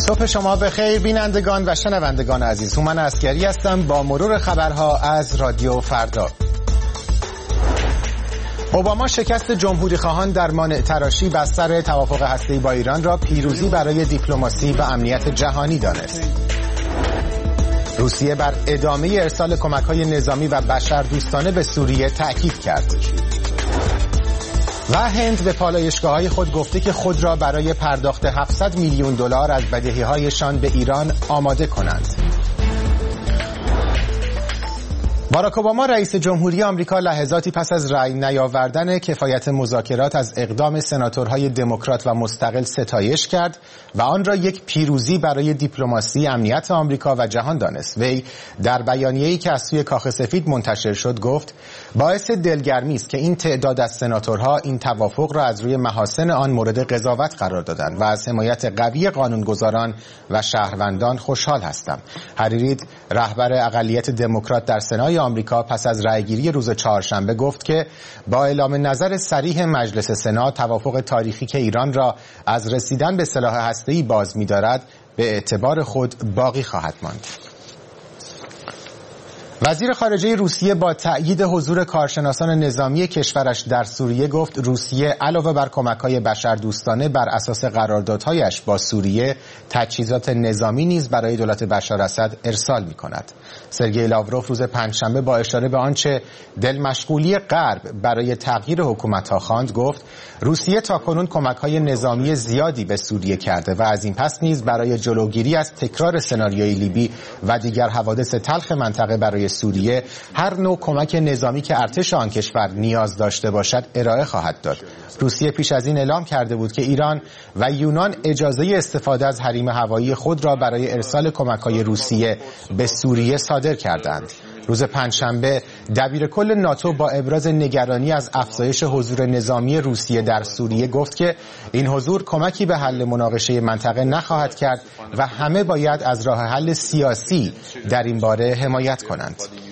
صبح شما بخیر بینندگان و شنوندگان عزیز. هومن عسگری هستم با مرور خبرها از رادیو فردا. اوباما شکست جمهوری خواهان در مانع تراشی بستر توافق هسته‌ای با ایران را پیروزی برای دیپلماسی و امنیت جهانی دانست. روسیه بر ادامه ارسال کمک‌های نظامی و بشردوستانه به سوریه تأکید کرد. و هند به پالایشگاه‌های خود گفته که خود را برای پرداخت 700 میلیون دلار از بدهی‌هایشان به ایران آماده کنند. باراک اوباما رئیس جمهوری آمریکا لحظاتی پس از رأی نیاوردن کفایت مذاکرات از اقدام سناتورهای دموکرات و مستقل ستایش کرد و آن را یک پیروزی برای دیپلماسی، امنیت آمریکا و جهان دانست. وی در بیانیه‌ای که از سوی کاخ سفید منتشر شد گفت باعث دلگرمی است که این تعداد از سناتورها این توافق را از روی محاسن آن مورد قضاوت قرار دادند و از حمایت قوی قانونگذاران و شهروندان خوشحال هستم. هریرید رهبر اقلیت دموکرات در سنای آمریکا پس از رأیگیری روز چهارشنبه گفت که با اعلام نظر صریح مجلس سنا توافق تاریخی که ایران را از رسیدن به سلاح هسته‌ای باز می‌دارد به اعتبار خود باقی خواهد ماند. وزیر خارجه روسیه با تأیید حضور کارشناسان نظامی کشورش در سوریه گفت روسیه علاوه بر کمک‌های بشردوستانه بر اساس قراردادهایش با سوریه تجهیزات نظامی نیز برای دولت بشار اسد ارسال می‌کند. سرگئی لاوروف روز پنجشنبه با اشاره به آنچه دلمشغولی غرب برای تغییر حکومت‌ها خواند گفت روسیه تاکنون کمک‌های نظامی زیادی به سوریه کرده و از این پس نیز برای جلوگیری از تکرار سناریوی لیبی و دیگر حوادث تلخ منطقه برای سوریه هر نوع کمک نظامی که ارتش آن کشور نیاز داشته باشد ارائه خواهد داد. روسیه پیش از این اعلام کرده بود که ایران و یونان اجازه استفاده از حریم هوایی خود را برای ارسال کمک‌های روسیه به سوریه صادر کردند. روز پنجشنبه دبیر کل ناتو با ابراز نگرانی از افزایش حضور نظامی روسیه در سوریه گفت که این حضور کمکی به حل مناقشه منطقه نخواهد کرد و همه باید از راه حل سیاسی در این باره حمایت کنند.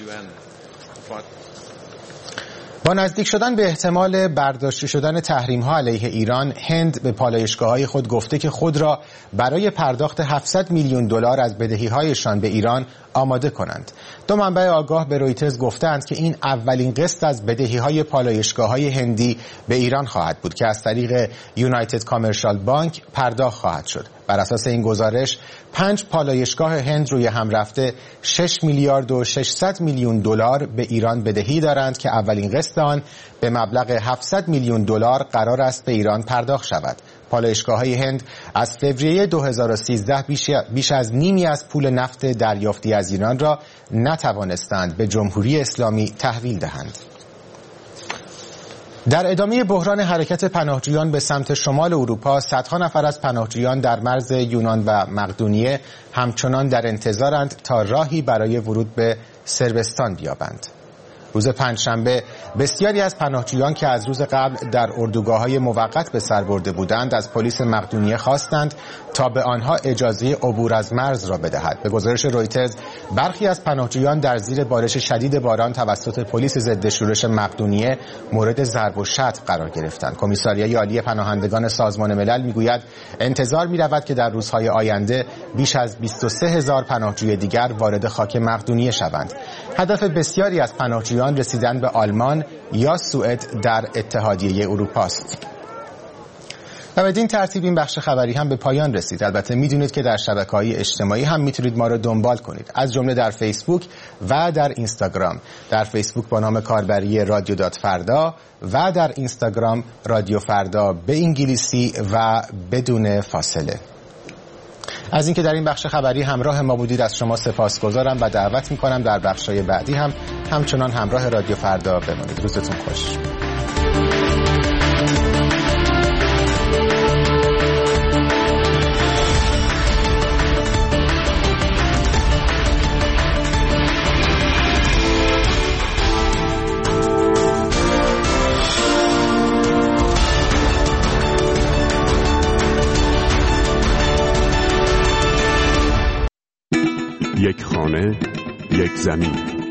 با نزدیک شدن به احتمال برداشته شدن تحریم‌ها علیه ایران، هند به پالایشگاه‌های خود گفته که خود را برای پرداخت 700 میلیون دلار از بدهی‌هایشان به ایران آماده کنند. دو منبع آگاه به رویترز گفتند که این اولین قسط از بدهی‌های پالایشگاه‌های هندی به ایران خواهد بود که از طریق یونایتد کامرشال بانک پرداخت خواهد شد. بر اساس این گزارش 5 پالایشگاه هند روی هم رفته 6 میلیارد و 600 میلیون دلار به ایران بدهی دارند که اولین قسط آن به مبلغ 700 میلیون دلار قرار است به ایران پرداخت شود. پالایشگاه‌های هند از فوریه 2013 بیش از نیمی از پول نفت دریافتی از ایران را نتوانستند به جمهوری اسلامی تحویل دهند. در ادامه بحران حرکت پناهجویان به سمت شمال اروپا، صدها نفر از پناهجویان در مرز یونان و مقدونیه همچنان در انتظارند تا راهی برای ورود به صربستان بیابند. روز پنجشنبه بسیاری از پناهجویان که از روز قبل در اردوگاه‌های موقت به سر برده بودند از پلیس مقدونیه خواستند تا به آنها اجازه عبور از مرز را بدهد. به گزارش رویترز برخی از پناهجویان در زیر بارش شدید باران توسط پلیس ضد شورش مقدونیه مورد ضرب و شتم قرار گرفتند. کمیساریای عالی پناهندگان سازمان ملل میگوید انتظار می‌رود که در روزهای آینده بیش از 23,000 پناهجوی دیگر وارد خاک مقدونیه شوند. هدف بسیاری از پناهجویان رسیدن به آلمان یا سوئد در اتحادیه اروپا است. و بدین ترتیب این بخش خبری هم به پایان رسید. البته میدونید که در شبکه‌های اجتماعی هم میتونید ما رو دنبال کنید، از جمله در فیسبوک و در اینستاگرام. در فیسبوک با نام کاربری رادیو فردا و در اینستاگرام رادیو فردا به انگلیسی و بدون فاصله. از اینکه در این بخش خبری همراه ما بودید از شما سپاسگزارم و دعوت میکنم در بخش‌های بعدی هم همچنان همراه رادیو فردا بمانید. روزتون خوش. یک خانه، یک زمین.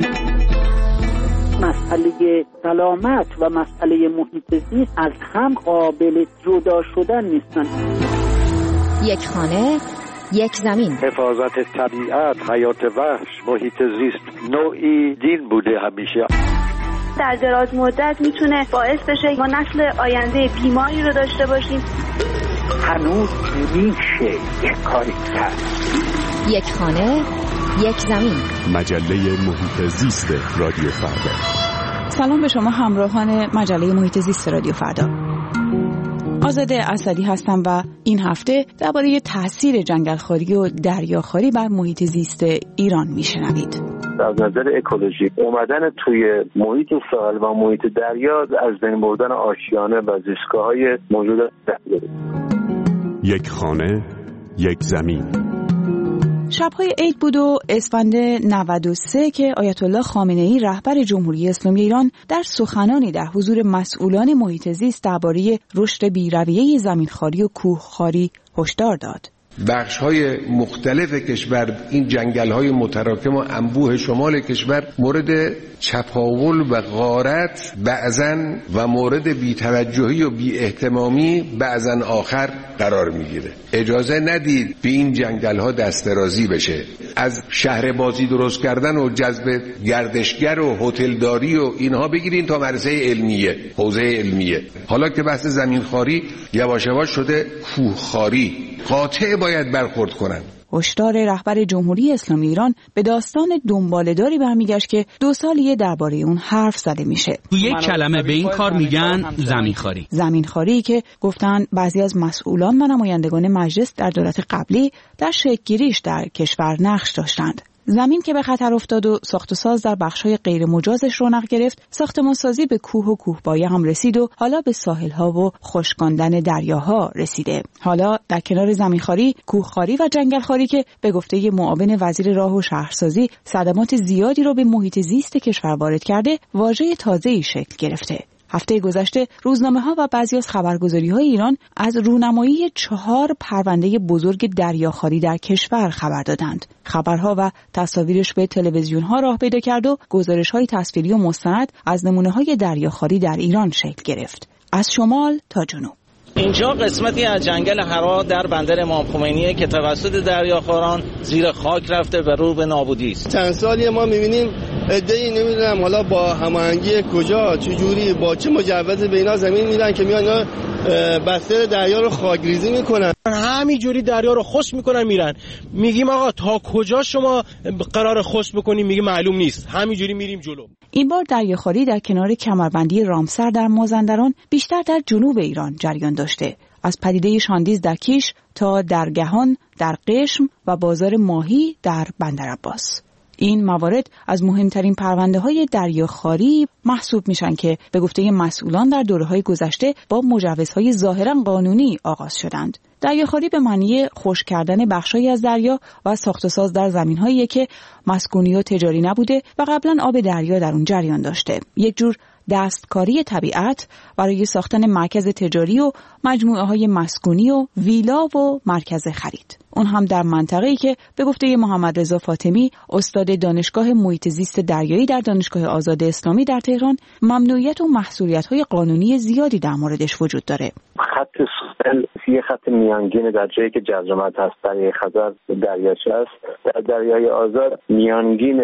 مسئله سلامت و مسئله محیط زیست از هم قابل جدا شدن نیستن. یک خانه، یک زمین. حفاظت طبیعت، حیات وحش، محیط زیست نوعی دین بوده همیشه. در دراز مدت میتونه باعث بشه ما نسل آینده بیماری رو داشته باشیم. هنوز میشه یک کاری کرد. یک خانه، یک زمین. مجله محیط زیست رادیو فردا. سلام به شما همراهان مجله محیط زیست رادیو فردا. آزاده اسدی هستم و این هفته درباره تاثیر جنگلخواری و دریاخواری بر محیط زیست ایران میشنوید. از نظر اکولوژی اومدن توی محیط ساحل و محیط دریا از بین بردن آشیانه و زیستگاه‌های موجود دریا. یک خانه، یک زمین. شب‌های عید بود و اسفند 93 که آیت الله خامنه‌ای رهبر جمهوری اسلامی ایران در سخنانی در حضور مسئولان محیط زیست درباره رشد بی‌رویه زمینخواری و کوهخواری هشدار داد. بخش‌های مختلف کشور، این جنگل‌های متراکم و انبوه شمال کشور مورد چپاول و غارت بعضاً و مورد بی‌توجهی و بی‌اهتمامی بعضاً آخر قرار می‌گیره. اجازه ندید به این جنگل‌ها دست درازی بشه. از شهر بازی درست کردن و جذب گردشگر و هتلداری و اینها بگیرین تا مرحله علمیه، حوزه علمیه. حالا که بحث زمینخواری یواش یواش شده کوهخواری، قاطع باید برخورد کنن. هشدار رهبر جمهوری اسلامی ایران به داستان دنباله‌داری برمیگشت که 2 سالیه درباره اون حرف زده میشه. یک کلمه به این کار میگن زمینخواری. زمینخواری که گفتن بعضی از مسئولان و نمایندگان مجلس در دولت قبلی در شکل‌گیریش در کشور نقش داشتند. زمین که به خطر افتاد و ساخت و ساز در بخش‌های غیر مجازش رونق گرفت، ساختمان‌سازی به کوه و کوهبایه هم رسید و حالا به ساحل‌ها و خشکاندن دریاها رسیده. حالا در کنار زمینخواری، کوهخواری و جنگلخواری که به گفته معاون وزیر راه و شهرسازی صدمات زیادی رو به محیط زیست کشور وارد کرده، واژه تازه‌ای شکل گرفته. هفته گذشته روزنامه‌ها و بعضی از خبرگزاری‌های ایران از رونمایی 4 پرونده بزرگ دریاخواری در کشور خبر دادند. خبرها و تصاویرش به تلویزیون‌ها راه پیدا کرد و گزارش‌های تصویری و مستند از نمونه‌های دریاخواری در ایران شکل گرفت، از شمال تا جنوب. اینجا قسمتی از جنگل حرا در بندر امام خمینیه که توسط دریاخواران زیر خاک رفته و رو به نابودی است. چند سالی ما می‌بینیم عده‌ای نمیدونم حالا با هماهنگی کجا چجوری با چه مجوزی به اینا زمین میدن که میان بستر دریا رو خاکریزی میکنن، همینجوری دریا رو خشک میکنن میرن. میگیم آقا تا کجا شما قرار خشک بکنیم؟ میگه معلوم نیست، همینجوری میریم جلو. این بار دریاخواری در کنار کمربندی رامسر در مازندران بیشتر در جنوب ایران جریان داشته، از پدیده شاندیز در کیش تا درگهان در قشم و بازار ماهی در بندرعباس. این موارد از مهمترین پرونده‌های دریاخواری محسوب میشن که به گفته مسئولان در دوره‌های گذشته با مجوزهای ظاهراً قانونی آغاز شدند. دریاخواری به معنی خشک کردن بخشایی از دریا و ساخت و ساز در زمین‌هایی که مسکونی و تجاری نبوده و قبلاً آب دریا در اون جریان داشته. یک جور دستکاری طبیعت برای ساختن مرکز تجاری و مجموعه‌های مسکونی و ویلا و مرکز خرید. اون هم در منطقه‌ای که به گفته محمد رضا فاطمی، استاد دانشگاه محیط زیست دریایی در دانشگاه آزاد اسلامی در تهران، ممنوعیت و محصولیت‌های قانونی زیادی در موردش وجود داره. خط ساحل یه خط میانگین در جایی که جزیرات هست، دریای خزر دریاچه است. در دریای آزاد میانگین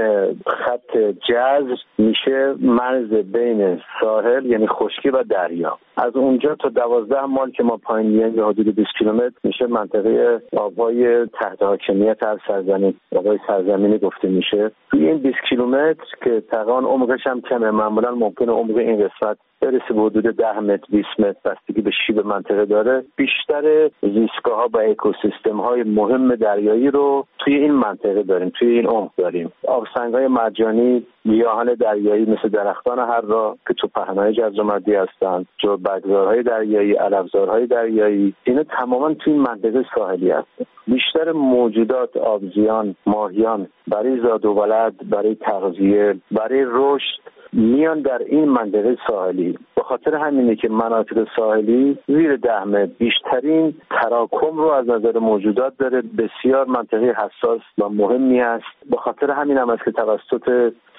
خط جزر میشه مرز بین ساحل یعنی خشکی و دریا. از اونجا تا 12 مایل که ما پایین میایم به حدود 20 کیلومتر میشه منطقه آبای تحت حاکمیت هر سرزمین، آبای سرزمینی گفته میشه. توی این 20 کیلومتر که تقریبا عمقش هم کمه، معمولا ممکنه عمق این قسمت برسه به حدود 10 متر 20 متر، بستگی به شیب منطقه داره. بیشتر زیستگاه‌ها و اکوسیستم‌های مهم دریایی رو توی این منطقه داریم، توی این عمق داریم. آبسنگ‌های مرجانی، گیاهان دریایی مثل درختان هررا که تو پهنای جزیره‌مردی هستند، جوبگذارهای دریایی، علفزارهای دریایی، اینا تماما توی این منطقه ساحلی هستند. بیشتر موجودات آبزیان، ماهیان برای زاد و ولد، برای تغذیه، برای رشد میان در این منطقه ساحلی. به خاطر همینه که مناطق ساحلی زیر 10 متر بیشترین تراکم رو از نظر موجودات داره، بسیار منطقه حساس و مهمی است. به خاطر همین هم است که توسط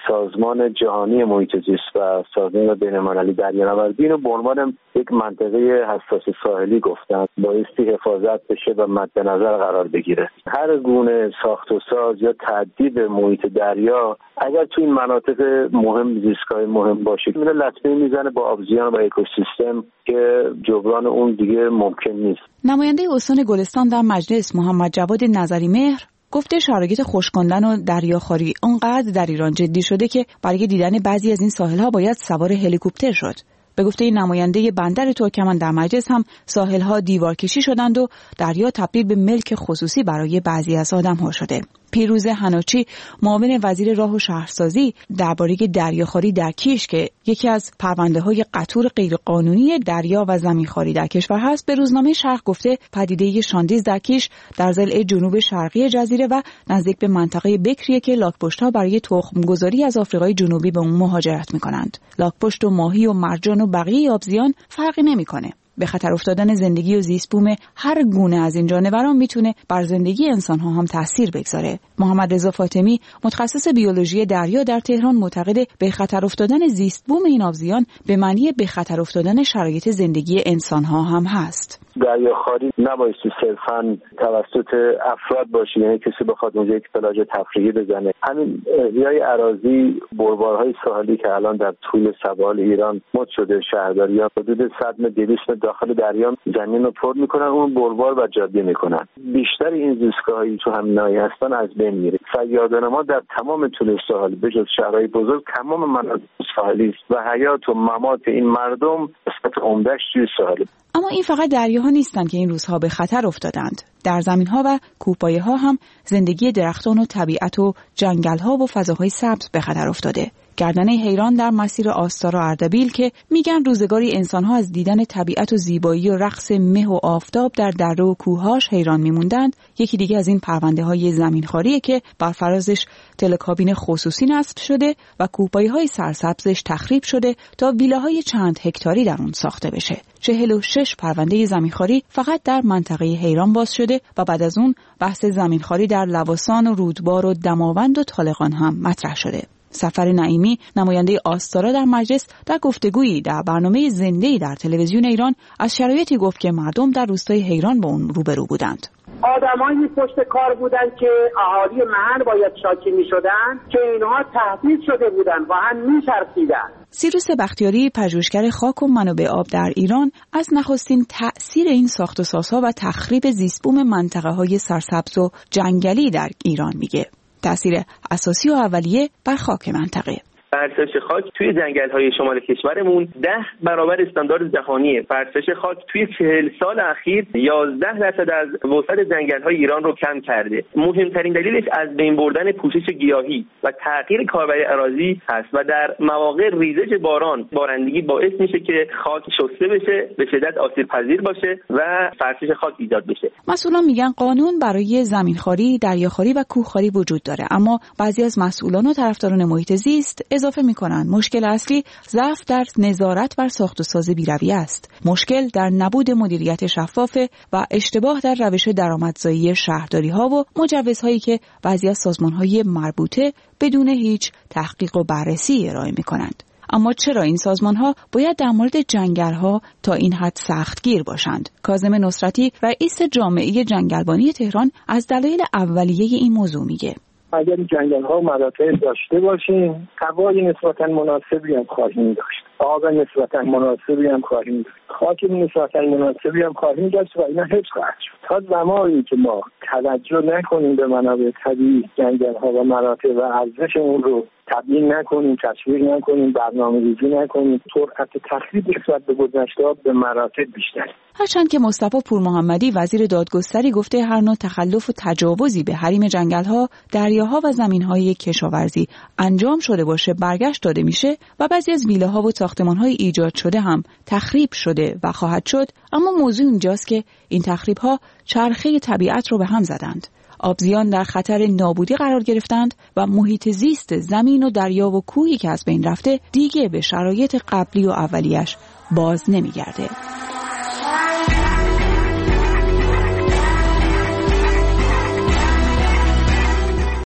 سازمان جهانی محیط زیست و سازمان بین‌المللی دریانوردی رو به عنوان یک منطقه حساس ساحلی گفتن، بایستی حفاظت بشه و مد نظر قرار بگیره. هر گونه ساخت و ساز یا تهدید محیط دریا اگر تو این مناطق مهم، زیستگاه مهم باشه، میره لطمه میزنه با آبزیان و اکوسیستم که جبران اون دیگه ممکن نیست. نماینده استان گلستان در مجلس محمد جواد نظری مهر گفته شرایط خشکاندن و دریاخواری اونقدر در ایران جدی شده که برای دیدن بعضی از این ساحل‌ها باید سوار هلیکوپتر شد. به گفته نماینده بندر ترکمن در مجلس هم ساحل‌ها دیوارکشی شدند و دریا تبدیل به ملک خصوصی برای بعضی از آدم‌ها شده. پیروز حناچی معاون وزیر راه و شهرسازی درباره دریاخواری در کیش که یکی از پرونده‌های قطور غیرقانونی دریا و زمینخواری در کشور هست به روزنامه شرق گفته پدیده شاندیز در کیش در ضلع جنوب شرقی جزیره و نزدیک به منطقه بکریه که لاک‌پشت‌ها برای تخم‌گذاری از آفریقای جنوبی به اون مهاجرت می‌کنند. لاک‌پشت و ماهی و مرجان و بقیه آبزیان فرقی نمی‌کنه. به خطر افتادن زندگی و زیست بوم هر گونه از این جانوران میتونه بر زندگی انسان‌ها هم تأثیر بگذاره. محمد رضا فاطمی متخصص بیولوژی دریا در تهران معتقد به خطر افتادن زیست بوم این آبزیان به معنی به خطر افتادن شرایط زندگی انسان‌ها هم هست. دریاخواری نباید صرفاً توسط افراد باشه، یعنی کسی بخواد اونجا یک پلاژ تفریحی بزنه. همین احیای اراضی، بلوارهای ساحلی که الان در طول سواحل ایران مد شده، شهرداری‌ها حدود 100 متر 200 متر داخل دریا زمین رو پر میکنن، اون بلوار و جاده میکنن. بیشتر این زیستگاه‌هایی تو همین ناحیه هستن از بین میره. صیادان ما در تمام طول ساحل به جز شهرهای بزرگ تمام مناطق ساحلی است و حیات و ممات این مردم قسمت عمده‌اش توی ساحل. اما این فقط دریاها نیستند که این روزها به خطر افتادند. در زمین‌ها و کوهپایه‌ها هم زندگی درختان و طبیعت و جنگل‌ها و فضاهای سبز به خطر افتاده. گردنه حیران در مسیر آستارا اردبیل که میگن روزگاری انسان‌ها از دیدن طبیعت و زیبایی و رقص مه و آفتاب در دره و کوه‌هاش حیران می‌موندند، یکی دیگه از این پرونده‌های زمینخواریه که بر فرازش تلکابین خصوصی نصب شده و کوهپایه‌های سرسبزش تخریب شده تا ویلاهای چند هکتاری در اون ساخته بشه. 46 پرونده زمینخواری فقط در منطقه حیران باز شده و بعد از اون بحث زمینخواری در لواسان و رودبار و دماوند و طالقان هم مطرح شده. سفر نعیمی نماینده آستارا در مجلس در گفتگویی در برنامه زنده‌ای در تلویزیون ایران از شرایطی گفت که مردم در روستای حیران با اون روبرو بودند. آدمایی پشت کار بودن که اهالی محل باید شاکی می‌شدن که اینها تهدید شده بودن و هم می‌ترسیدن. سیروس بختیاری پژوهشگر خاک و منابع آب در ایران از نخستین تأثیر این ساخت و سازها و تخریب زیستبوم منطقه‌های سرسبز و جنگلی در ایران میگه. تأثیر اساسی و اولیه بر خاک منطقه. فرسش خاک توی جنگل‌های شمال کشورمون 10 برابر استاندارد جهانیه. فرسش خاک توی 40 سال اخیر 11% از وسعت جنگل‌های ایران رو کم کرده. مهمترین دلیلش از بین بردن پوشش گیاهی و تغییر کاربری اراضی هست و در مواقع ریزش بارندگی باعث میشه که خاک شسته بشه، به شدت آسیب‌پذیر باشه و فرسش خاک ایجاد بشه. مسئولان میگن قانون برای زمینخواری، دریاخواری و کوهخواری وجود داره، اما بعضی از مسئولان و طرفداران محیط زیست اضافه میکنن مشکل اصلی ضعف در نظارت بر ساخت و ساز بی‌رویه است. مشکل در نبود مدیریت شفاف و اشتباه در روش درآمدزایی شهرداری‌ها و مجوزهایی که بعضی از سازمان‌های مربوطه بدون هیچ تحقیق و بررسی ارائه میکنند. اما چرا این سازمان‌ها باید در مورد جنگل‌ها تا این حد سختگیر باشند؟ کاظم نصرتی رئیس جامعه جنگلبانی تهران از دلایل اولیه این موضوع میگه. اگر جنگل‌ها و مراتع داشته باشیم، هوای نسبتاً مناسبی هم خواهیم داشت. آب نسبتاً مناسبی هم خواهیم داشت. خاک نسبتاً مناسبی هم خواهیم داشت و اینا حفظ خواهد شد. تا زمانی که ما توجه نکنیم به منابع طبیعی جنگل‌ها و مراتع و ارزش اون رو تبیین نکنیم، تشویق نکنیم، برنامه‌ریزی نکنیم، سرعت تخریب نسبت به گذشته به مراتب بیشتر. هرچند که مصطفی پورمحمدی وزیر دادگستری گفته هر نوع تخلف و تجاوزی به حریم جنگل‌ها، دریاها و زمین‌های کشاورزی انجام شده باشه برگشت داده میشه و بعضی از ویلاها و ساختمان‌های ایجاد شده هم تخریب شده و خواهد شد، اما موضوع اینجاست که این تخریب‌ها چرخه طبیعت رو به هم زدند. آبزیان در خطر نابودی قرار گرفتند و محیط زیست زمین و دریا و کوهی که از بین رفته دیگه به شرایط قبلی و اولیش باز نمیگرده.